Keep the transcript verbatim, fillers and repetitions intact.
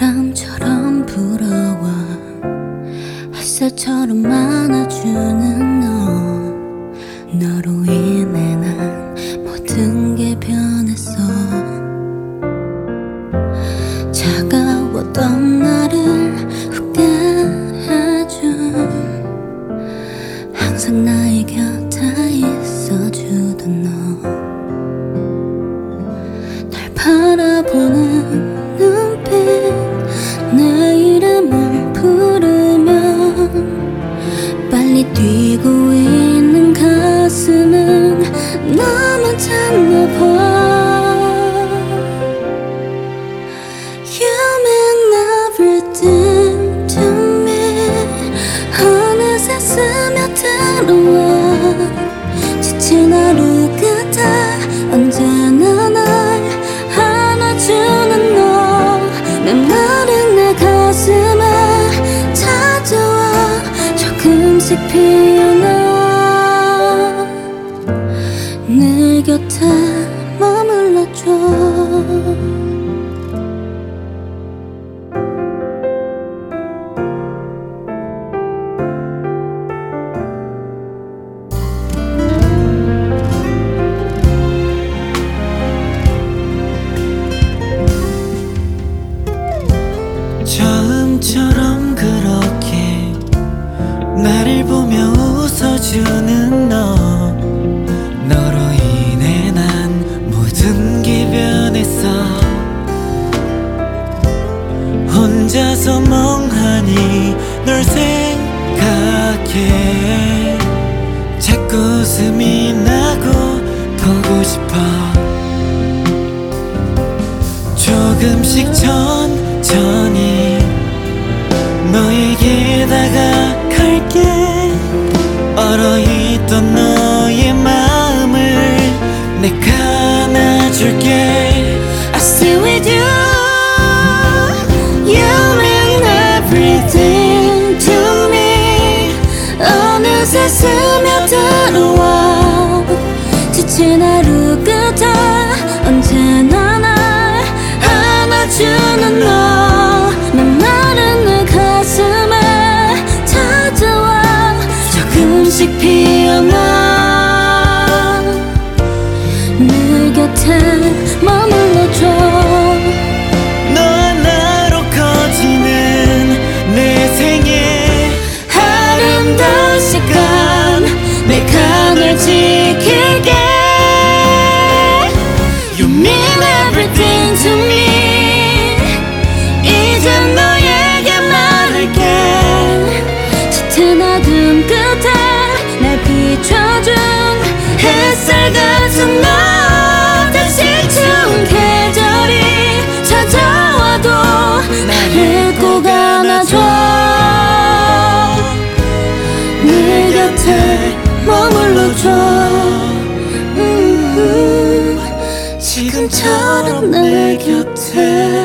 바람처럼 불어와 햇살처럼 안아주는 너. 너로 인해 난 모든 게 변했어. 차가웠던 나를 웃게 해준, 항상 나의 곁에 있어주던 너. 날 바라보는 눈빛, 내 이름을 부르면 빨리 뛰고 있는 가슴은 너만 찾나 봐. You mean everything to me. 어느새 스며들어와 지친 하루 끝에 언제나 날 안아주는 너. 메마른 내 가슴에 찾아와 조금씩 피어나 내 곁에 머물러줘. 처음처럼 그렇게 나를 보며 웃어주는 너. 너로 인해 난 모든 게 변했어. 혼자서 멍하니 널 생각해 자꾸 웃음이 나고 보고 싶어. 조금씩 천천히 너에게 다가갈게. 얼어있던 너의 마음을 내가 안아줄게. I stay with you. You mean everything to me. 어느새 스며들어와 지친 하루 끝에 언제나 날 안아주는 너. 메마른 내 가슴에 찾아와 조금씩 피어나 내 곁에 머물러줘. 너와 나로 커지는 내 생에 아름다운 시간 내가 널 지킬게. You mean everything to me. 이제 너에게 말할게. 짙은 어둠 끝에 날 비춰준 햇살 같은 너. 다시 추운 계절이 찾아와도 나를 꼭 안아줘. 내 곁에 머물러줘. 음, 지금처럼 내 곁에